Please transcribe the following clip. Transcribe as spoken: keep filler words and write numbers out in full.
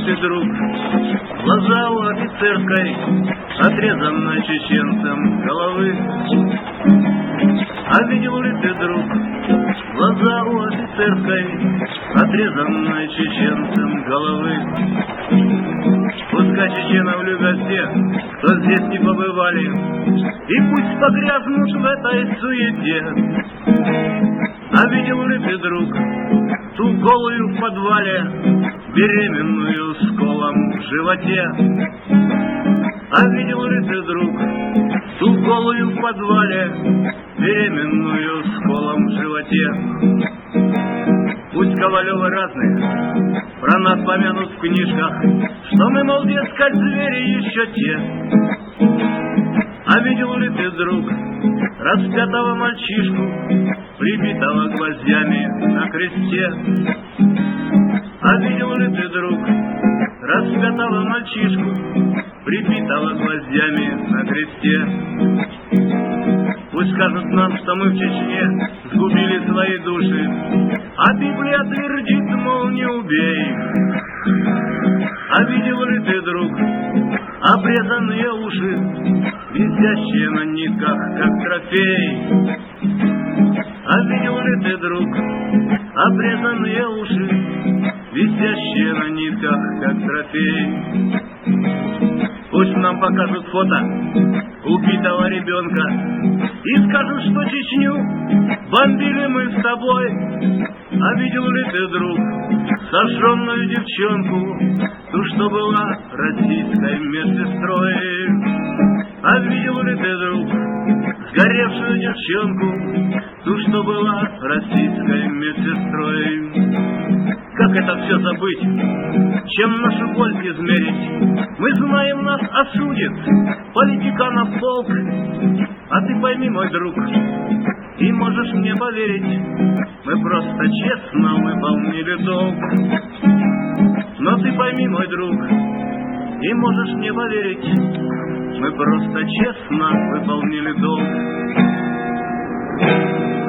ты, друг, глаза у офицерской, отрезанной чеченцем головы? А видел ли ты, друг, глаза у офицерской, отрезанной чеченцем головы? Пускай чеченов любят все, кто здесь не побывали, и пусть погрязнут в этой суете. А видел ли ты, друг, ту голую в подвале, беременную с колом в животе? А видел ли ты, друг, ту голую в подвале, беременную с колом в животе? Пусть Ковалевы разные про нас помянут в книжках, что мы, мол, дескать, звери еще те. А видел ли ты, друг, распятого мальчишку, прибитого гвоздями на кресте? А видел ли ты, друг, распятого мальчишку, прибитого гвоздями на кресте? Пусть скажут нам, что мы в Чечне сгубили свои души, а Библия твердит, мол, не убей их. А видел ли ты, друг, обрезанные уши, висящие на нитках, как трофей? А видел ли ты, друг, обрезанные уши, висящие на нитках, как трофей? Пусть нам покажут фото убитого ребенка и скажут, что Чечню бомбили мы с тобой. А видел ли ты, друг, сожженную девчонку, ту, что была российской медсестрой? А видел ли ты, друг, сгоревшую девчонку, ту, что была российской медсестрой? Как это все забыть? Чем нашу боль измерить? Мы знаем, нас осудит политиканов полк. А ты пойми, мой друг, и можешь мне поверить, мы просто честно выполнили долг. Но ты пойми, мой друг, и можешь мне поверить, мы просто честно выполнили долг.